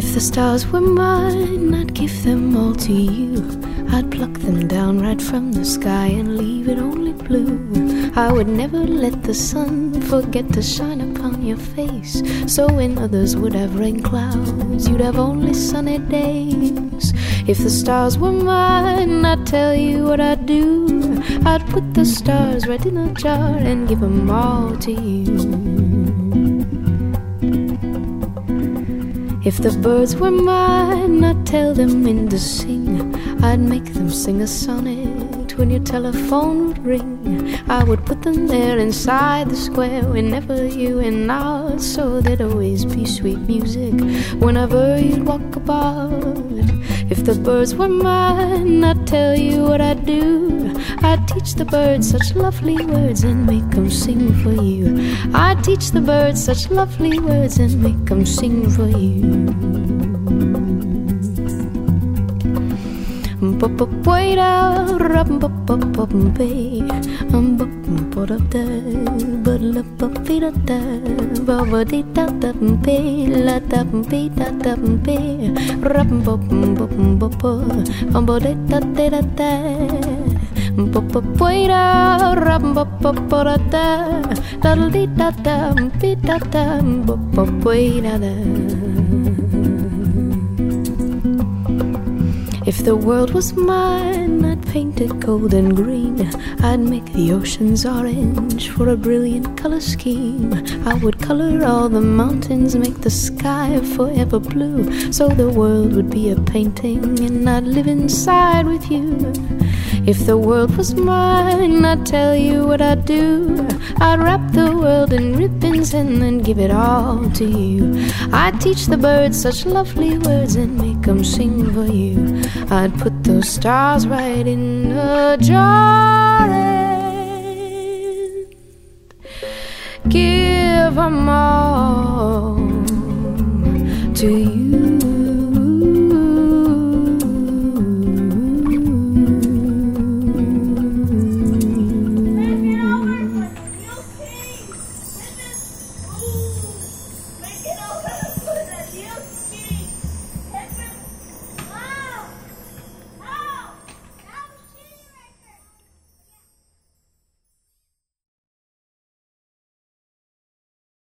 If the stars were mine, I'd give them all to you. I'd pluck them down right from the sky and leave it only blue. I would never let the sun forget to shine upon your face. So when others would have rain clouds, you'd have only sunny days. If the stars were mine, I'd tell you what I'd do. I'd put the stars right in a jar and give them all to you. If the birds were mine, I'd tell them when to sing. I'd make them sing a sonnet when your telephone would ring. I would put them there inside the square whenever you went out, so there'd always be sweet music whenever you'd walk about. If the birds were mine, I'd tell you what I'd do. I'd teach the birds such lovely words and make them sing for you. I'd teach the birds such lovely words and make them sing for you. Wait out, if the world was mine, I'd paint it gold and green. I'd make the oceans orange for a brilliant color scheme. I would color all the mountains, make the sky forever blue, so the world would be a painting and I'd live inside with you. If the world was mine, I'd tell you what I'd do. I'd wrap the world in ribbons and then give it all to you. I'd teach the birds such lovely words and make them sing for you. I'd put those stars right in a jar and give them all to you.